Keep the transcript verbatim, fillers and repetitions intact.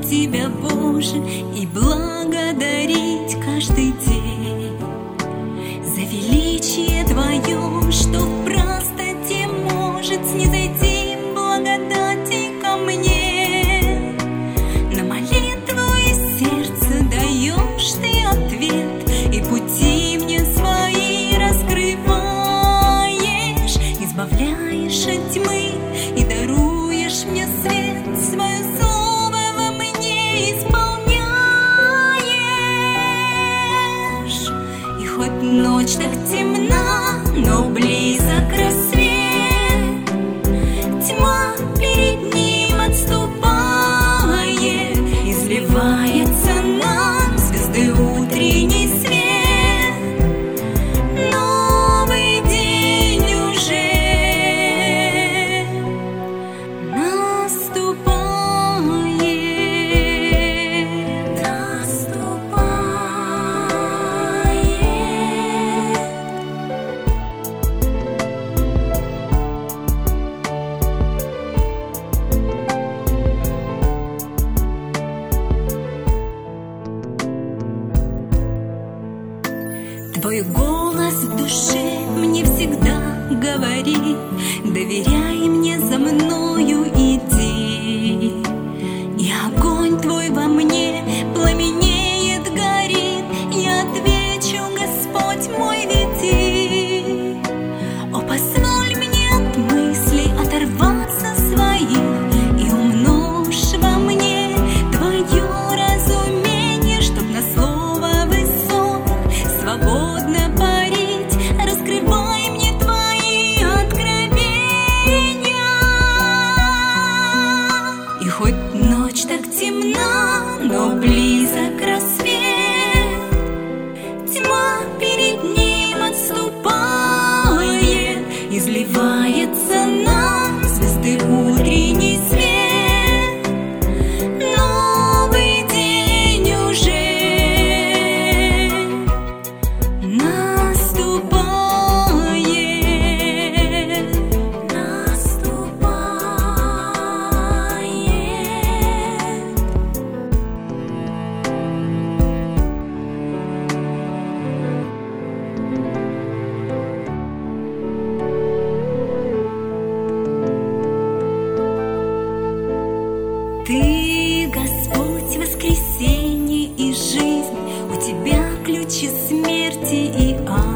Тебя, Боже, и благодарить каждый день за величие Твое, что в простоте может снизойти благодати ко мне. На молитву из сердца даешь Ты ответ, и пути мне свои раскрываешь, избавляешь от тьмы и даруешь мне свет, свое слово во мне исполняешь. И хоть ночь так темна, но близок рассвет, тьма перед ним отступает, изливается нам звезды утренний свет. Новый день уже наступает, наступает. Твой голос в душе мне всегда говорит: доверяй мне, за мною иди. И огонь Твой во мне пламенеет, горит. Я отвечу: Господь мой, веди. О, позволь мне от мыслей оторваться своих и умножь во мне Твое разумение, чтоб на слово высот свободно парить. Раскрывай мне Твои откровения. И хоть ночь так темна, но близок рассвет, тьма перед ним отступает, изливается нам звезды утренний свет. Новый день уже наступает, наступает. Ты, Господь, воскресенье и жизнь, у Тебя ключи смерти и ада.